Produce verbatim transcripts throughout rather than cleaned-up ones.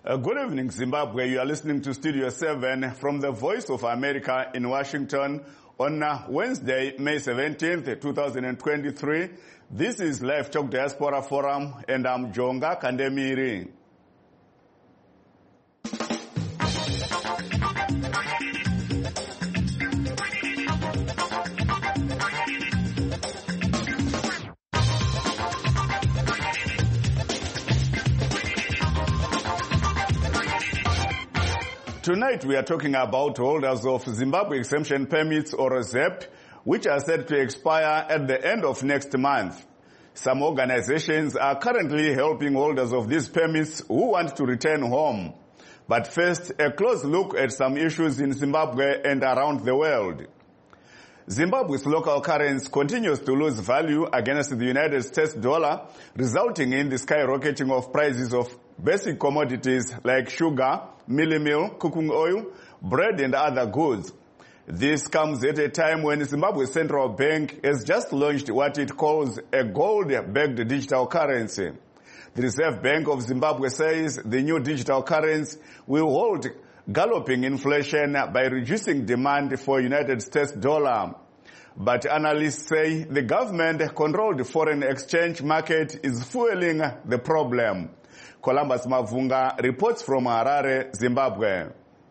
Uh, good evening, Zimbabwe. You are listening to Studio seven from the Voice of America in Washington on uh, Wednesday, May seventeenth, two thousand twenty-three. This is Live Talk Diaspora Forum, and I'm Jonga Kandemiri. Tonight we are talking about holders of Zimbabwe Exemption Permits, or Z E P, which are set to expire at the end of next month. Some organizations are currently helping holders of these permits who want to return home. But first, a close look at some issues in Zimbabwe and around the world. Zimbabwe's local currency continues to lose value against the United States dollar, resulting in the skyrocketing of prices of basic commodities like sugar, mealie meal, cooking oil, bread and other goods. This comes at a time when Zimbabwe Central Bank has just launched what it calls a gold-backed digital currency. The Reserve Bank of Zimbabwe says the new digital currency will hold galloping inflation by reducing demand for United States dollar. But analysts say the government-controlled foreign exchange market is fueling the problem. Columbus Mavunga reports from Harare, Zimbabwe.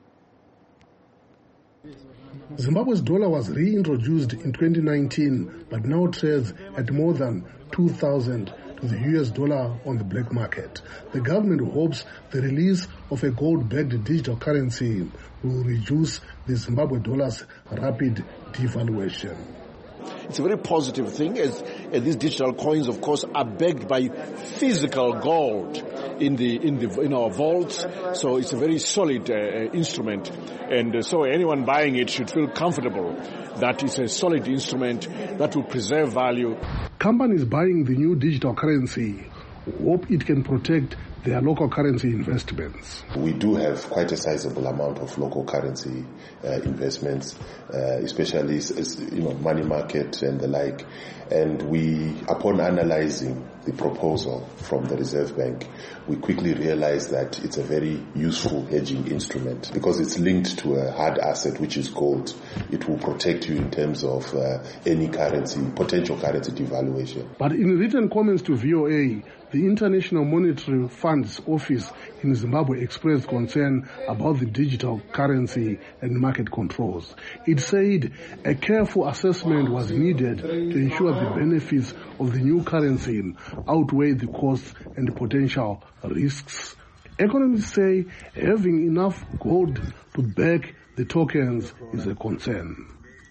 Zimbabwe's dollar was reintroduced in twenty nineteen, but now trades at more than two thousand to the U S dollar on the black market. The government hopes the release of a gold-backed digital currency will reduce the Zimbabwe dollar's rapid devaluation. It's a very positive thing, as, as these digital coins, of course, are backed by physical gold in the in the in our vaults. So it's a very solid uh, instrument, and uh, so anyone buying it should feel comfortable that it's a solid instrument that will preserve value. Companies buying the new digital currency hope it can protect their local currency investments. We do have quite a sizable amount of local currency uh, investments, uh, especially as, you know, money market and the like. And we, upon analyzing the proposal from the Reserve Bank, we quickly realized that it's a very useful hedging instrument because it's linked to a hard asset, which is gold. It will protect you in terms of uh, any currency, potential currency devaluation. But in written comments to V O A, the International Monetary Fund's office in Zimbabwe expressed concern about the digital currency and market controls. It said a careful assessment was needed to ensure the benefits of the new currency outweigh the costs and potential risks. Economists say having enough gold to back the tokens is a concern.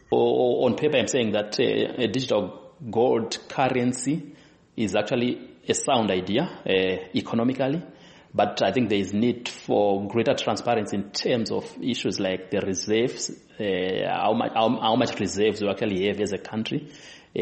On paper, I'm saying that uh, a digital gold currency is actually a sound idea uh, economically, but I think there is need for greater transparency in terms of issues like the reserves, uh, how much how, how much reserves we actually have as a country uh,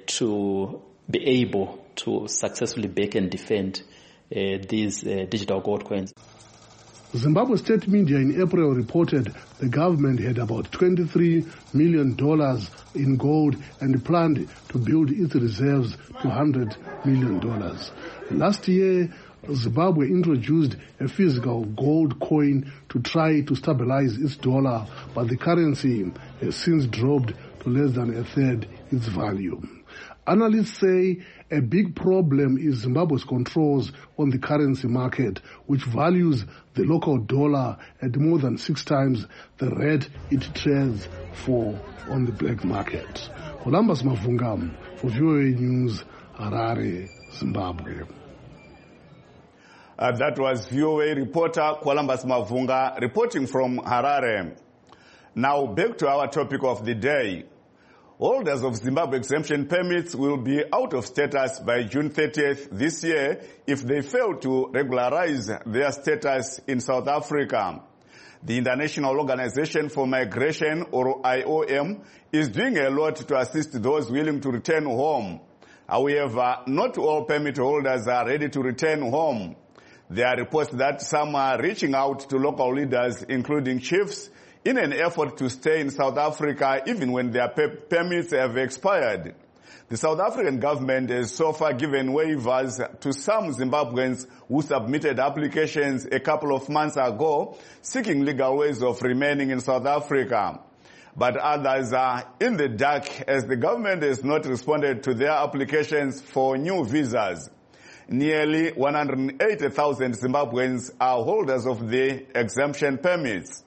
to be able to successfully back and defend uh, these uh, digital gold coins. Zimbabwe state media in April reported the government had about twenty-three million dollars in gold and planned to build its reserves to one hundred million dollars. Last year, Zimbabwe introduced a physical gold coin to try to stabilize its dollar, but the currency has since dropped to less than a third its value. Analysts say a big problem is Zimbabwe's controls on the currency market, which values the local dollar at more than six times the rate it trades for on the black market. Columbus Mavunga for V O A News, Harare, Zimbabwe. Uh, that was V O A reporter Columbus Mavunga reporting from Harare. Now back to our topic of the day. Holders of Zimbabwe exemption permits will be out of status by June thirtieth this year if they fail to regularize their status in South Africa. The International Organization for Migration, or I O M, is doing a lot to assist those willing to return home. However, not all permit holders are ready to return home. There are reports that some are reaching out to local leaders, including chiefs, in an effort to stay in South Africa even when their per permits have expired. The South African government has so far given waivers to some Zimbabweans who submitted applications a couple of months ago seeking legal ways of remaining in South Africa. But others are in the dark as the government has not responded to their applications for new visas. Nearly one hundred eighty thousand Zimbabweans are holders of the exemption permits.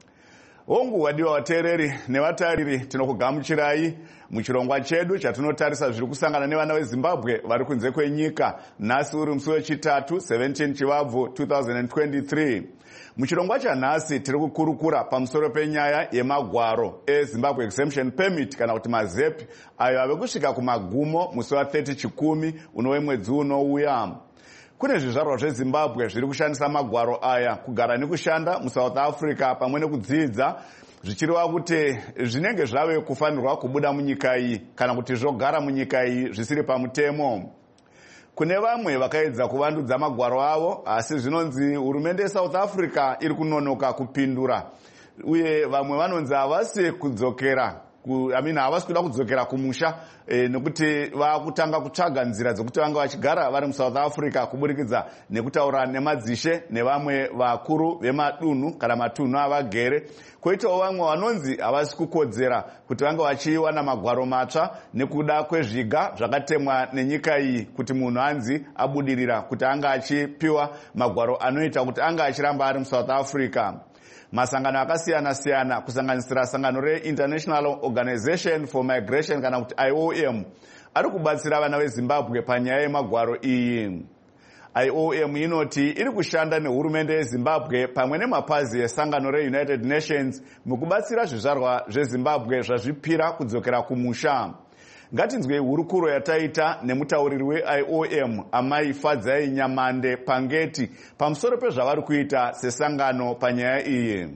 Hongu wadiwa watereri nevatariri tinokugamuchirai muchirongwa chedu chatinotarisa zviri kusangana nevana veZimbabwe vari kunze kwenyika nhasi uri musi wechitatu seventeenth Chivabvu two thousand twenty-three. Muchirongwa chanhasi tiri kukurukura pamusoro penyaya yemagwaro eZimbabwe exemption permit kana kuti mazep ayo ave kusvika kumagumo musi wa thirty Chikumi uno mwedzi unouya. Kune zvizvarwa zveZimbabwe zviri kushandisa magwaro aya kugara nekushanda muSouth Africa pamwe nekudzidza zvichireva kuti zvinenge zvave kufanirwa kubuda munyika iyi kana kuti zvogara munyika iyi zvisiri pamutemo. Kune vamwe vakaedza kuvandudza magwaro avo asi zvinonzi hurumende yeSouth Africa iri kunonoka kupindura uye vamwe vanonzi havasi kudzokera I mean havasi kuda kudzokera kumusha e, nekuti vakutanga kutsvaga nzira dzokuti vanga vachigara vari muSouth Africa kuburikidza nekutaura nemadzishe nevamwe vakuru vemadunhu kana matunhu avagere. Koitawo vamwe vanonzi havasi kukodzera kuti vanga vachiwana magwaro matsva nekuda kwezviga zvakatemwa nenyika iyi kuti munhu anzi abudirira kuti anga achipiwa magwaro anoita kuti anga achiramba ari muSouth Africa. Masangano akasiyana siyana kusanganisira sangano re-International Organization for Migration kana kuti I O M ari kubatsira vana veZimbabwe panyaya yemagwaro iyi. I O M inoti iri kushanda nehurumende yeZimbabwe pamwe nemapazi esangano re-United Nations mukubatsira zvizvarwa zveZimbabwe zvazvipira kudzokera kumusha. Ngatinzwe hurukuro yataita nemutauriri we-I O M Amai Fadzai Nyamande Pangeti pamusoro pezvavari kuita sesangano panyaya iyi.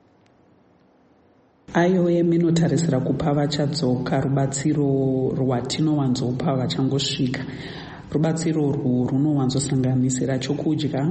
I O M inotarisira kupa vachadzoka rubatsiro rwatinowanzopa vachangosvika. Rubatsiro urwu runowanzosanganisira chokudya,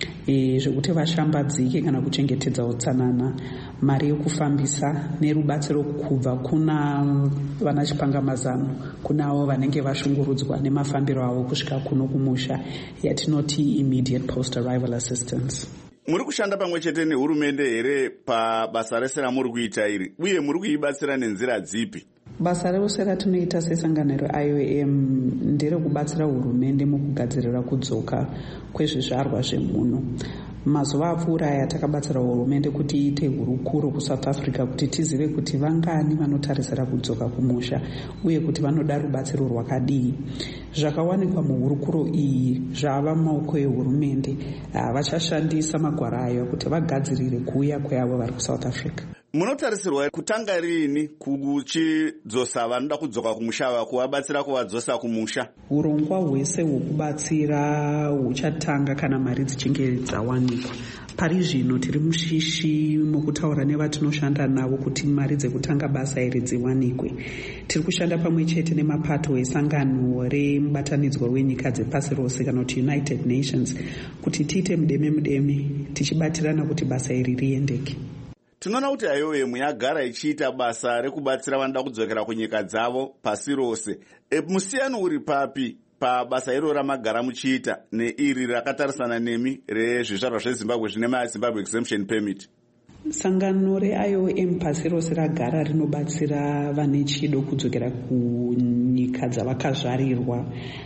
e, zvekuti vashambadzike kana kuchengetedza utsanana, mari yokufambisa nerubatsiro kubva kuna vana chipangamazano, kuna avo vanenge vashungurudzwa nemafambiro avo kusvika kuno kumusha yatinoti immediate post arrival assistance. Muri kushanda pamwe chete nehurumende here pabasa rese ramuri kuita iri uye muri kuibatsira nenzira dzipi? Basa rose ratinoita sesangano re-I O M ndere kubatsira hurumende mukugadzirira kudzoka kwezvizvarwa zvemunhu. Mazuva apfuura aya takabatsira hurumende kuti iite hurukuro kuSouth Africa kuti tizive kuti vangani vanotarisira kudzoka kumusha uye kuti vanoda rubatsiro rwakadii. Zvakawanikwa muhurukuro iyi zvava mumaoko ehurumende. Vachashandisa magwaro ayo kuti vagadzirire kuuya kweavo vari kuSouth Africa. Munotarisirwa kutanga rini kuchidzosa vanoda kudzoka kumusha kuvabatsira kuvadzosa kumusha? Urongwa hwese hwokubatsira huchatanga kana mari dzichinge dzawanikwa. Pari zvino tiri mushishi mukutaura nevatinoshanda navo kuti mari dzekutanga basa iri dziwanikwe. Tiri kushanda pamwe chete nemapato esangano remubatanidzwa wenyika dzepasi rose kana kuti United Nations kuti tiite mudeme mudeme tichibatirana kuti basa iri riendeke. Tinoona kuti I O M yagara ichiita basa rekubatsira vanoda kudzokera kunyika dzavo pasi rose. E, musiyano uri papi pabasa iro ramagara muchiita neiri rakatarisana nemi rezvizvarwa zveZimbabwe zvine maZimbabwe exemption permit? Sangano re-I O M pasi rose ragara rinobatsira vane chido kudzokera kunyika dzavakazvarirwa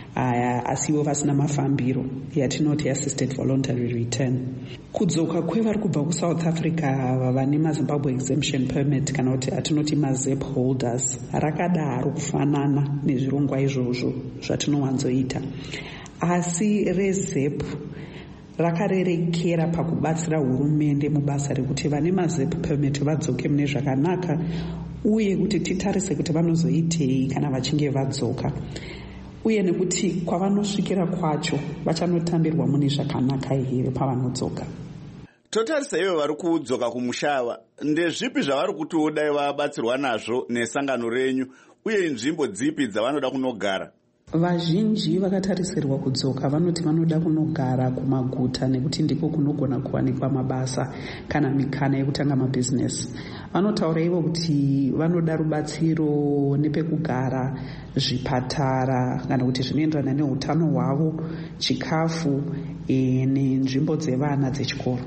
asiwo vasina mafambiro yatinoti assisted voluntary return. Kudzoka kwevari kubva kuSouth Africa vane maZimbabwe exemption permit kana kuti atinoti mazep holders rakadaro kufanana nezvirongwa izvozvo zvatinowanzoita, asi rezep rakarerekera pakubatsira hurumende mubasa rekuti vane mazep permit vadzoke mune zvakanaka uye kuti titarise kuti vanozoitei kana vachinge vadzoka, uye nekuti kwavanosvikira kwacho vachanotambirwa mune zvakanaka here pavanodzoka. Totarisa ivo vari kudzoka kumushava, ndezvipi zvavari kuti udai vabatsirwa nazvo nesangano renyu uye nzvimbo dzipi dzavanoda kunogara? Vazhinji vakatarisirwa kudzoka vanoti vanoda kunogara kumaguta nekuti ndiko kunogona kuwanikwa mabasa kana mikana yekutanga mabhizinesi. Vanotaura ivo kuti vanoda rubatsiro nepekugara, zvipatara kana kuti zvinoenderana neutano hwavo, chikafu e, nenzvimbo dzevana dzechikoro.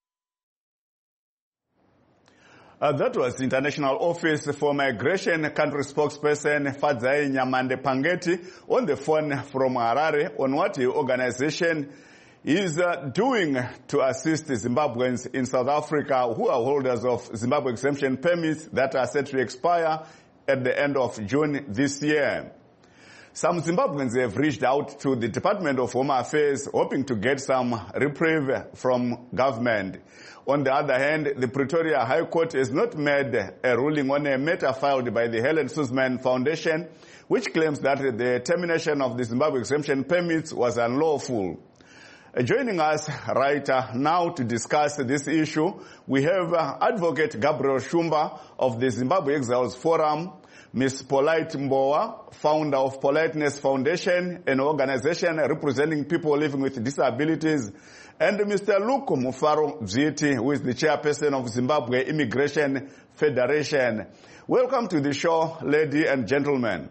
Uh, that was International Office for Migration Country Spokesperson Fadzai Nyamande Pangeti on the phone from Harare on what the organization is uh, doing to assist Zimbabweans in South Africa who are holders of Zimbabwe exemption permits that are set to expire at the end of June this year. Some Zimbabweans have reached out to the Department of Home Affairs hoping to get some reprieve from government. On the other hand, the Pretoria High Court has not made a ruling on a matter filed by the Helen Suzman Foundation, which claims that the termination of the Zimbabwe exemption permits was unlawful. Uh, joining us right uh, now to discuss this issue, we have uh, Advocate Gabriel Shumba of the Zimbabwe Exiles Forum, Miz Polite Mbowa, founder of Politeness Foundation, an organization representing people living with disabilities, and Mister Luke Mufaro Bziti, who is the chairperson of Zimbabwe Immigration Federation. Welcome to the show, ladies and gentlemen.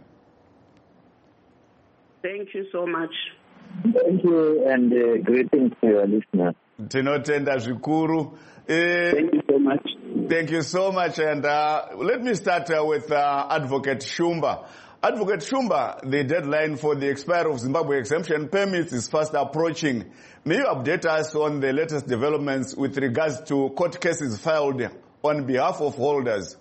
Thank you so much. Thank you, and uh, greetings to your listeners. Tinotenda zvikuru. Thank you so much. Thank you so much. And uh, let me start uh, with uh, Advocate Shumba. Advocate Shumba, the deadline for the expiry of Zimbabwe exemption permits is fast approaching. May you update us on the latest developments with regards to court cases filed on behalf of holders?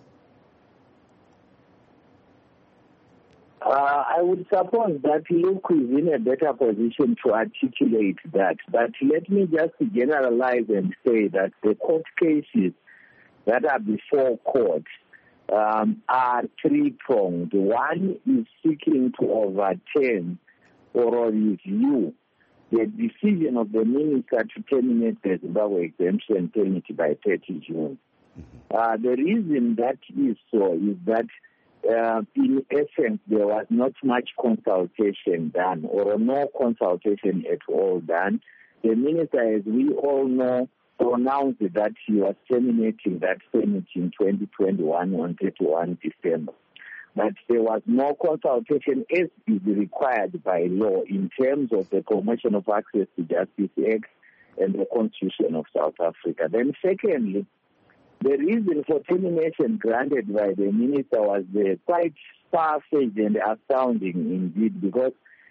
Uh, I would suppose that Luke is in a better position to articulate that. But let me just generalize and say that the court cases that are before court um, are three-pronged. One is seeking to overturn or review the decision of the minister to terminate the Zimbabwe exemption permit by thirtieth June. Uh, the reason that is so is that Uh, in essence, there was not much consultation done, or no consultation at all done. The minister, as we all know, pronounced that he was terminating that permit in twenty twenty-one on thirty-first December. But there was no consultation as is required by law in terms of the Promotion of Access to Justice Act and the Constitution of South Africa. Then secondly, the reason for termination granted by the minister was uh, quite far-fetched and astounding indeed, because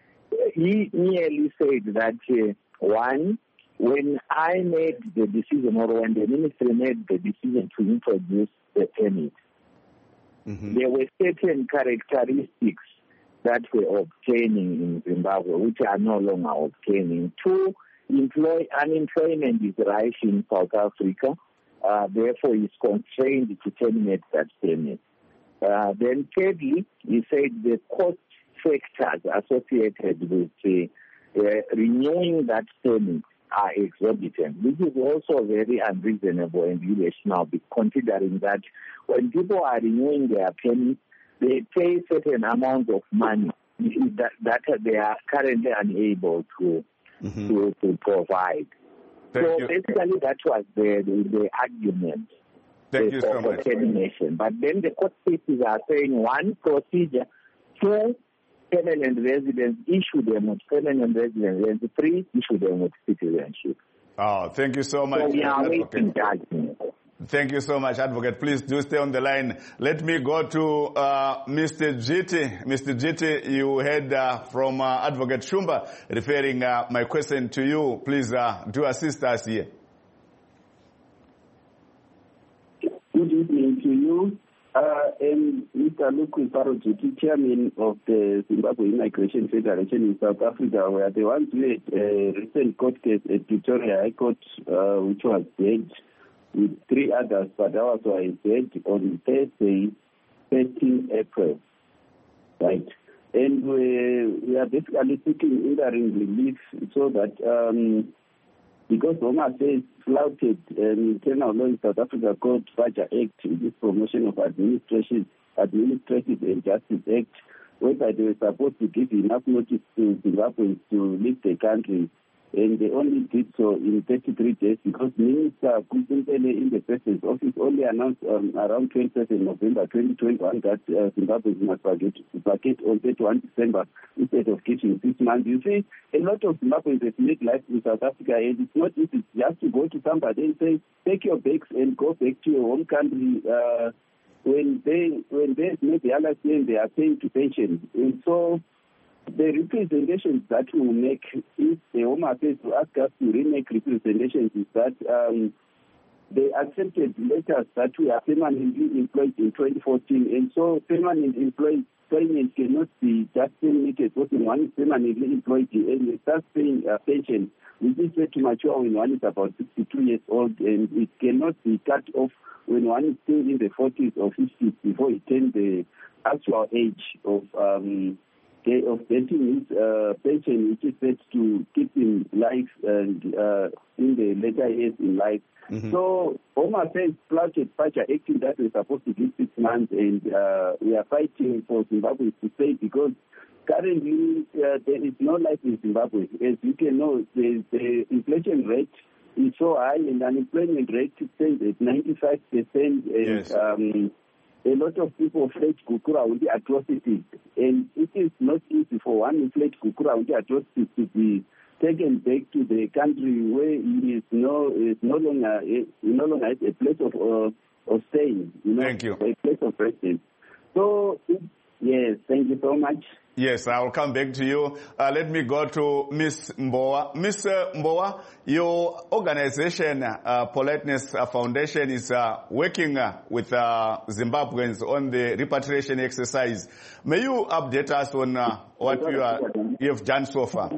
he merely said that, uh, one, when I made the decision, or when the ministry made the decision to introduce the permit, mm-hmm. there were certain characteristics that were obtaining in Zimbabwe, which are no longer obtaining. Two, employ, unemployment is rising in South Africa. Uh, therefore, he's constrained to terminate that permit. Uh, then thirdly, he said the cost factors associated with uh, uh, renewing that permit are exorbitant. This is also very unreasonable and irrational, considering that when people are renewing their permits, they pay certain amount of money that, that they are currently unable to, mm-hmm. to, to provide. Thank so you. basically that was the, the, the argument Thank you so for much. termination. But then the court cases are saying, one, procedure, two, permanent residents, issue them with permanent residence, and three, issue them with citizenship. Oh, thank you so much. So we are waiting judgment. Thank you so much, Advocate. Please do stay on the line. Let me go to uh, Mister Bziti. Mister Bziti, you heard uh, from uh, Advocate Shumba referring uh, my question to you. Please uh, do assist us here. Good evening to you. Uh, I'm Mister Luke Mufaro Bziti, Chairman of the Zimbabwe Immigration Federation in South Africa. We are the ones who had a recent court case at Pretoria High Court, uh, which was heard with three others, but ours was heard on Thursday, thirteenth April. Right. And we, we are basically seeking interim relief so that um, because Roma says flouted an internal law in South Africa called FAJA Act, this Promotion of Administration, Administrative and Justice Act, whether they were supposed to give enough notice to Zimbabweans to leave the country. And they only did so in thirty-three days because Minister Kusimpele in the President's office only announced um, around twenty-second of November twenty twenty-one that uh, Zimbabweans must vacate, vacate on thirty-first of December instead of getting six months. You see, a lot of Zimbabweans have made life in South Africa, and it's not easy just to go to somebody and say, take your bags and go back to your home country. Uh, when they when they make the other claim, they are paying to pension. And so the representations that we will make, if the Home Affairs to ask us to remake representations, is that um, they accepted letters that we are permanently employed in twenty fourteen, and so permanent employment cannot be just terminated because one is permanently employed and they start paying a pension, which is set to mature when one is about sixty-two years old, and it cannot be cut off when one is still in the forties or fifties before he turns the actual age of um, of getting his uh, pension, which is set to keep him life and uh, in the later years in life. Mm-hmm. So Home Affairs planted Pacha acting that we're supposed to give six months, and uh, we are fighting for Zimbabwe to stay because currently uh, there is no life in Zimbabwe. As you can know, the, the inflation rate is so high and unemployment rate stands at ninety-five percent. And, yes. um, a lot of people fled Gukura with the atrocities, and it is not easy for one who fled Gukura with the atrocities to be taken back to the country where he is no is no longer is no longer at a place of uh, of staying. You know, thank you. A place of residence. So it, yes, thank you so much. Yes, I will come back to you. Uh, let me go to Miss Mbowa. Miss Uh, Mbowa, your organization, uh, Politeness Foundation, is uh, working uh, with uh, Zimbabweans on the repatriation exercise. May you update us on uh, what you, are, you have done so far?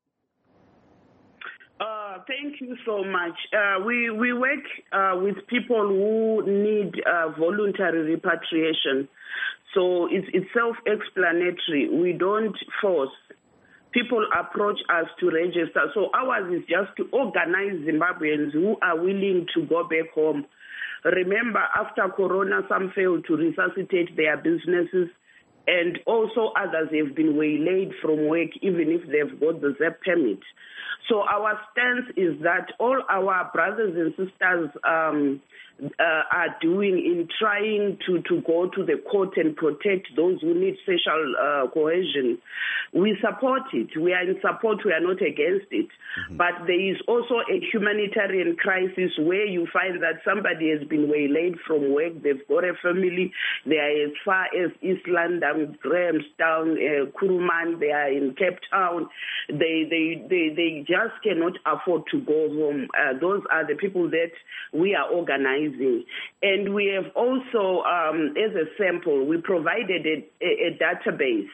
Uh, thank you so much. Uh, we, we work uh, with people who need uh, voluntary repatriation. So it's, it's self-explanatory. We don't force. People approach us to register. So ours is just to organize Zimbabweans who are willing to go back home. Remember, after Corona, some failed to resuscitate their businesses, and also others have been waylaid from work, even if they've got the Z E P permit. So our stance is that all our brothers and sisters um, uh, are doing in trying to, to go to the court and protect those who need social uh, cohesion. We support it. We are in support. We are not against it. Mm-hmm. But there is also a humanitarian crisis where you find that somebody has been waylaid from work. They've got a family. They are as far as East London, Grahamstown, uh, Kuruman. They are in Cape Town. They, they, they, they just cannot afford to go home. Uh, those are the people that we are organizing. And we have also, um, as a sample, we provided a, a, a database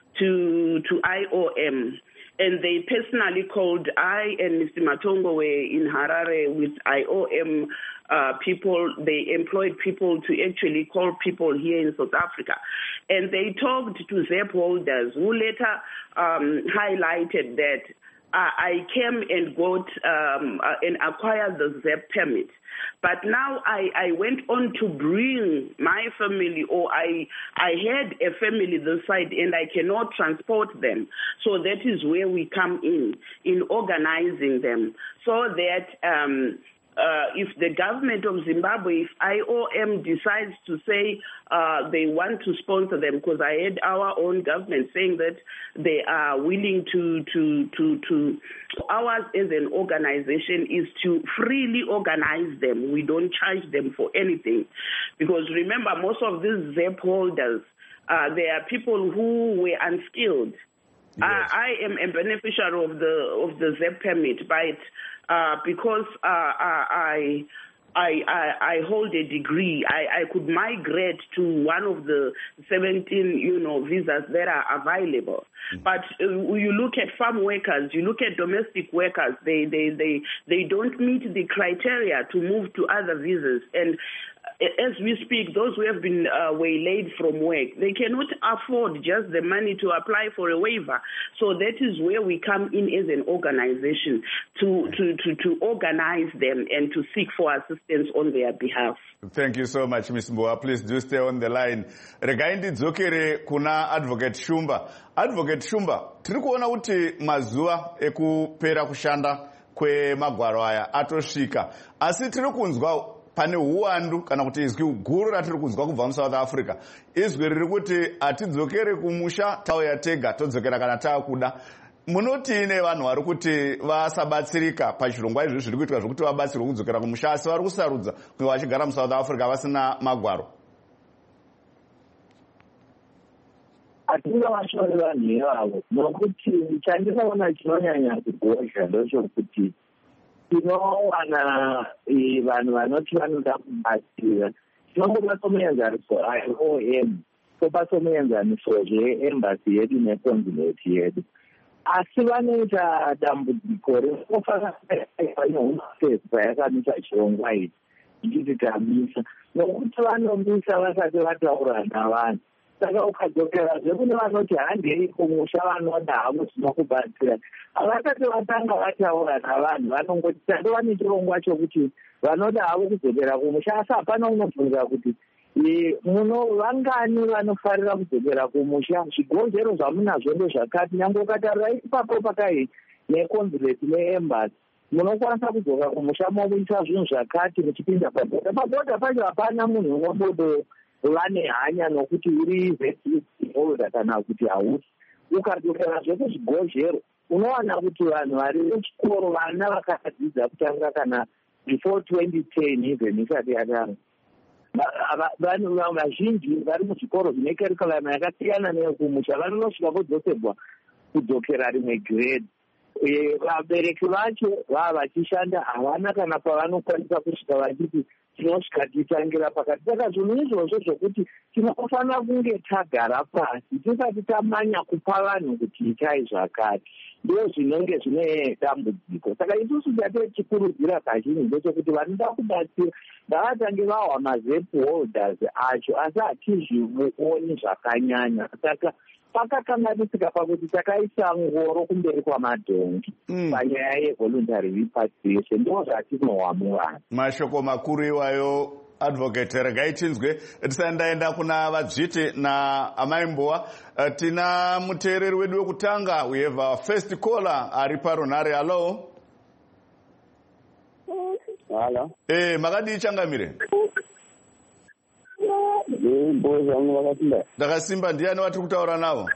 to to I O M, and they personally called. I and Mister Matongo were in Harare with I O M uh, people. They employed people to actually call people here in South Africa, and they talked to Z E P holders who later um, highlighted that uh, I came and got um, uh, and acquired the Z E P permit. But now I, I went on to bring my family, or I I had a family this side and I cannot transport them. So that is where we come in, in organizing them, so that um, uh, if the government of Zimbabwe, if I O M decides to say uh, they want to sponsor them, because I had our own government saying that they are willing to, to, to, to, ours as an organization is to freely organize them. We don't charge them for anything. Because remember, most of these Z E P holders, uh, they are people who were unskilled. Yes. Uh, I am a beneficiary of the of the Z E P permit, but uh, because uh, I, I I I hold a degree, I, I could migrate to one of the seventeen, you know, visas that are available. Mm-hmm. But uh, you look at farm workers, you look at domestic workers, they they they they don't meet the criteria to move to other visas. And as we speak, those who have been uh, waylaid from work, they cannot afford just the money to apply for a waiver. So that is where we come in as an organization to, to, to, to organize them and to seek for assistance on their behalf. Thank you so much, Miz Mbowa. Please do stay on the line. Regai ndidzokere kuna Advocate Shumba. Advocate Shumba, tiri kuona kuti mazuva ekupera kushanda kwemagwaro aya atosvika. Asi tiri kunzwa pane uwandu kana kuti izwi guru ratiri kunzwa kubva muSouth Africa. Izwi riri kuti atidzokere kumusha tauya tega todzokera kana taakuda. Munotine vanhu vari kuti vasabatsirika pachirongwa izvi zviri kuitwa zvokuti vabatsirwe kudzokera kumusha asi vari kusarudza kunge vachigara muSouth Africa vasina magwaro? Hatingavashore vanhu ivavo nokuti chandinoona chinonyanya kugozha ndochokuti tinowana vanhu vanoti vanoda kubatsira. Tinongoda somuenzaniso I O M topa somuenzaniso zveembassy yedu neconsulate yedu, asi vanoita dambudziko rinofanira nehumasesa yakamisa chirongwa ichi ichiti tamisa nokuti vanomisa vasati vataura navanhu. Saka ukadzokerazve kune vanoti handei kumusha vanoda havo zvinokubatsira, havasati vatanga vataura navanhu vanongoti tandova nechirongwa chokuti vanoda havo kudzokera kumusha, asi hapana unobvunza kuti muno vangani vanofarira kudzokera kumusha, zvigonzero zvamunazvo ndezvakati. Nyange ukatarira ipapo pakai neconsulate neembassy munokwanisa kudzoka kumusha mokuisa zvinhu zvakati muchipinda pabhodha. Pabhodha pacho hapana munhu unobodo vane hanya nokuti uri vesiholder kana kuti hausi. Ukadzokerazve kuzvigozhero unowana kuti vanhu vari vechikoro, vana vakadzidza kutanga kana before twenty ten even isati yatanga, vanhu vazhinji vari muzvikoro zvine curriculum yakasiyana neyekumusha vanonosvika vodzoserwa kudzokera rimwe grade. Vabereki vacho vava vachishanda havana kana pavanokwanisa kusvika vachiti tinosvika titangira pakati. Saka zvinhu izvozvo zvokuti tinofanira kunge tagara pasi tisati tamanya kupa vanhu kuti itai zvakati, ndo zvinenge zvine dambudziko. Saka isusu tatechikurudzira kazhinji ndechekuti vanoda kubatsira ngavatange vahwa mazep holders acho, asi hatizvioni zvakanyanya. Saka pakakanganisika pakuti takaisa ngoro kumberi kwamadhongi panyaya yevoluntary repatriation, ndo zvatinohwa muvanhu. Mashoko makuru iwayo Advocate. Regai tinzwe tisandaenda kuna Vadzviti na Amai Mbowa. Tina muteereri wedu wekutanga. We have our first caller ari paronare. Hello. Hello. Eh, makadi changamire. Mboza unowakasimba. Ndakasimba. Ndiani watiri kutaura navo?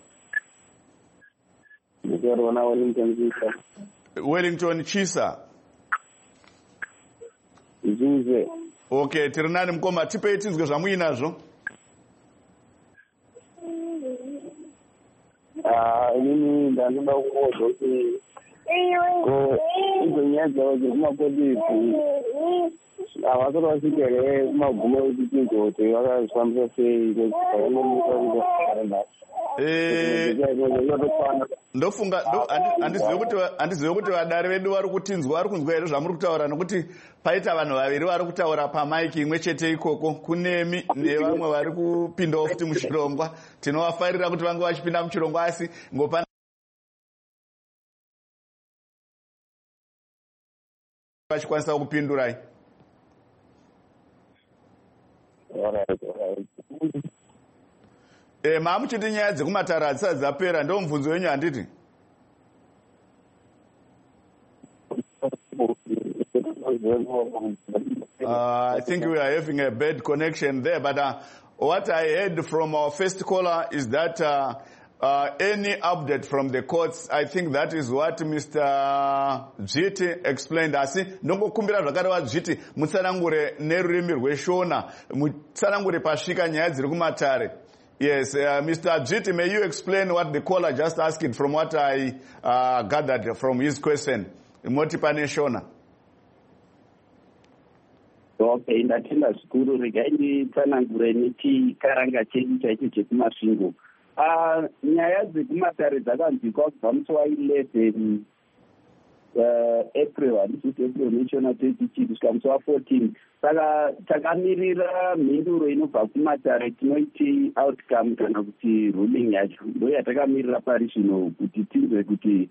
Nditaura na Wellington Chisa. Wellington Chisa. Zuze. Okay, tiri nani mukoma, tipei tinzwe zvamuinazvo. Ah, inini ndanoda kuona kuti ko idzo nyaya dzavo dzekumapolisi havasati vasvikere kumagumo ekuchinja kuti vakazvifambisa sei vanomisa ndofunga handizive kuti vadari vedu vari kutinzwa vari kunzwa here zvamuri kutaura, nokuti paita vanhu vaviri vari kutaura pamaiki imwe chete ikoko, kunemi nevamwe vari kupindawo futi muchirongwa. Tinovafarira kuti vange vachipinda muchirongwa, asi ngopana vachikwanisa kupindurai. Eh, maamuchiti nyaya dzekumatara hadzisati dzapera, ndo mubvunzo wenyu handiti? Uh, I think we are having a bad connection there, but uh, what I heard from our first caller is that uh, uh, any update from the courts, I think that is what Mister Dzviti explained. Asi nongo kumbira zvakare vaDzviti mutsanangure nerurimi rweshona, mutsanangure pasvika nyaya dziri kumatare. Yes, uh, Mister Dzviti, may you explain what the caller just asked from what I uh, gathered from his question? Moti pane shona. Okay, ndatenda zvikuru. Regai nditsanangure nechikaranga chedu chaicho chekumasvingo. Uh, nyaya dzekumatare dzakanzwikwa kubva musi wa eleven uh, April, this is April national twenty kusvika musi wa14. Saka takamirira mhinduro inobva kumatare tinoiti outcome kana kuti ruling yacho ndo yatakamirira pari zvino kuti tinzwe kuti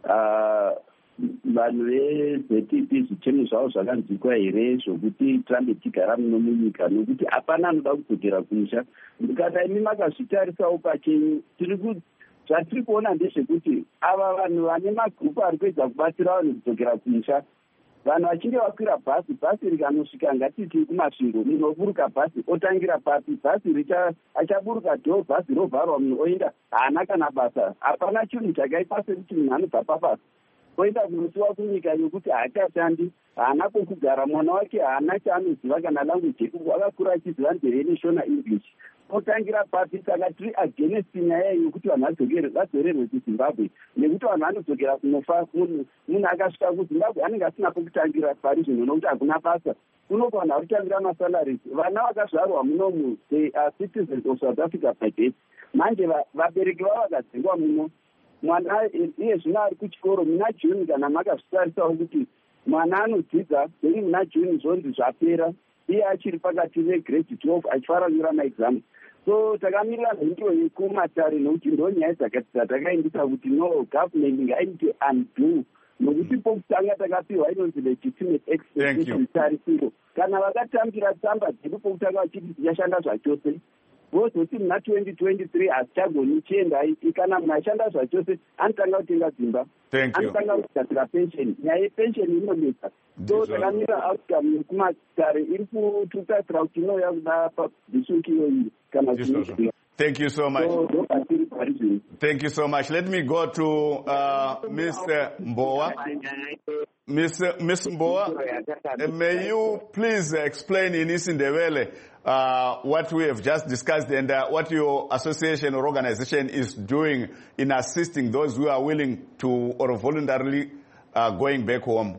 vanhu veZ T P zvichemo zvavo zvakanzwikwa here zvokuti tirambe tigara muno munyika nokuti hapana anoda kudzokera kumusha. Ndikati imi makazvitarisawo pachenyu tiri zvatiri kuona ndezvekuti ava vanhu vane magrupu ari kuedza kubatsira vanhu kudzokera kumusha, vanhu vachinge vakwira bhazi, bhazi rikanosvika ngatiti kumasvingo, munhu oburuka bhazi otangira papi, bhazi achaburuka dho, bhazi rovharwa, munhu oenda, haana kana basa, hapana chinhu chakaipa sekuti munhu anobva pabasa oenda kunosiwa kunyika yokuti haachashandi, haana kwekugara, mwana wake haana chaanoziva kana language, akakura achiziva nzeve neshona English, otangira papi. Saka tiri against nyaya yokuti vanhu vadzorerwe kuZimbabwe nekuti vanhu vanodzokera kunofa. Munhu akasvika kuZimbabwe anenge asina pekutangira pari zvino nokuti hakuna basa, unobva vanhu vari kutangira masalaries. Vana vakazvarwa munomu, they are citizens of South Africa by birth. Manje vabereki vavo vakadzingwa muno, mwana iye zvino ari kuchikoro muna June, kana makazvitarisawo kuti mwana anodzidza then muna June zvonzi zvapera, iye achiri pakati vegrade twelve achifara nyora maexams. So takamirira mhinduro yekumatare nokuti ndo nyaya dzatakaindisa kuti no government ngaite undo nokuti pokutanga takapiwa inonzi legitimate expectation tarisiro. Kana vakatambira tsamba dzedu pokutanga vachiti tichashanda zvachose, vozoti muna twenty twenty-three hasichagoni chiendai, kana munhu ashanda zvachose anotanga kutenga dzimba, anotanga kugadzira pension. Nyaya yepension inonetsa. So takamira outcome yekumatare iri kututasira kuti inouya kuda pabhisuki iyoyi kana kuti. Thank you so much. Thank you so much. Let me go to uh, Miss Mbowa. Miss Miss Mbowa, uh, may you please explain in Isindebele uh, what we have just discussed and uh, what your association or organization is doing in assisting those who are willing to or voluntarily uh, going back home.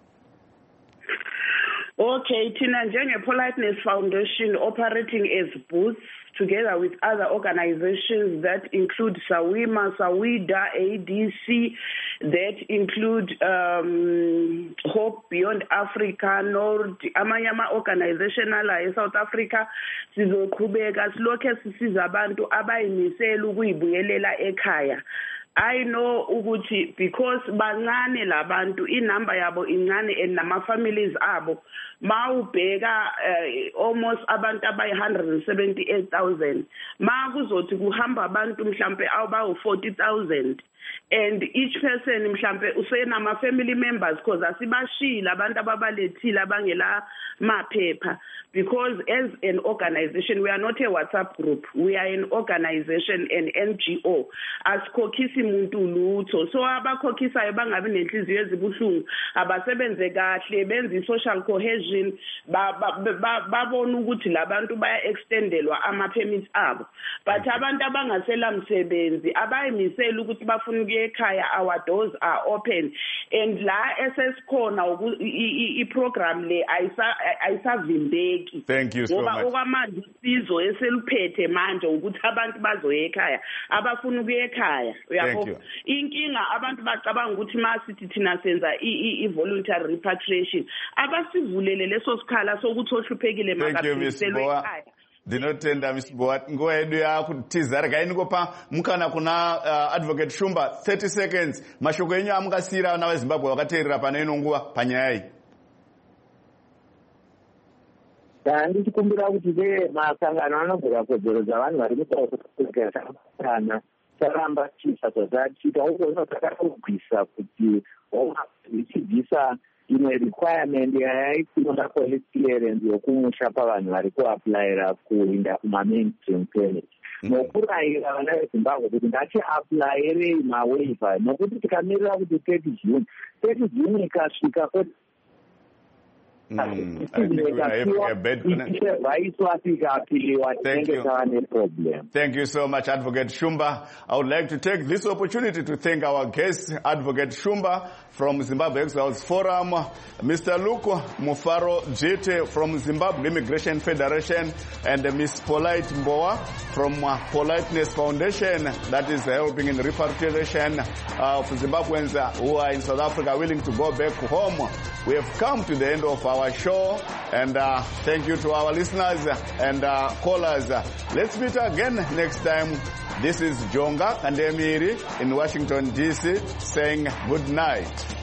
Okay, Tina Njenge Politeness Foundation operating as booths together with other organizations that include SAWIMA, SAWIDA, A D C, that include um, Hope Beyond Africa, Nord, Amanyama Organization in South Africa, sizoqhubeka silokhe sisiza abantu abayimisela ukuyibuyelela ekhaya. I know ukuthi because bancane labantu inamba yabo incane and nama families abo mawubheka uh, almost abantu abayi one hundred seventy-eight thousand ma kuzothi kuhamba abantu mhlambe abawu forty thousand and each person mhlambe usenama family members because asibashila abantu ababalethile abangela maphepha, because as an organization we are not a WhatsApp group, we are an organization, an N G O. Asikhokhisi muntu lutho, so abakhokhisayo bangabi nenhliziyo ezibuhlungu, abasebenze kahle, benze social cohesion, babona ukuthi labantu baya extendelwa ama permits abo. But abantu abangasela msebenzi abayimisela ukuthi bafuna ukuya ekhaya, our doors are open, and la esesikhona i program le ayisa ayisavimbeki. Thank you so much. Ngoba okwamanje isizo eseliphethe manje ukuthi abantu bazoya ekhaya, abafuna ukuya ekhaya. Uyabo inkinga abantu bacabanga ukuthi masithi thina senza i voluntary repatriation abasivulele leso sikhala sokuthi ohluphekile makaphiselwe ekhaya. Ndinotenda Miss Mbowa, nguva yedu yakutiza regai ndingopa mukana kuna uh, Advocate Shumba thirty seconds. Mashoko enyu amungasira na vaZimbabwe vakateerera pana ino nguva panyaya iyi. Ndichikumbira kuti ve masangano anogora kodzero dzavanhu vari mutaurana taramba chisa zvatachiita uko takatogwisa kuti ichibvisa imwe requirement yaikunoda police clearance yokumusha pavanhu vari kuaplayira kuinda kuma-mainstream permit nokurayira vana veZimbabwe kuti ngatiaplayirei mawaiver, nokuti tikamirira kuti thirty June thirty June ikasvika Mm, I think we are having a bad connection. Thank you. Thank you so much, Advocate Shumba. I would like to take this opportunity to thank our guest, Advocate Shumba from Zimbabwe Exiles Forum, Mister Luke Mufaro Jete from Zimbabwe Immigration Federation, and Miss Polite Mboa from uh, Politeness Foundation that is helping in repatriation uh, of Zimbabweans uh, who are in South Africa willing to go back home. We have come to the end of our show, and uh, thank you to our listeners and uh, callers. Let's meet again next time. This is Jonga Kandemiri in Washington, D C saying good night.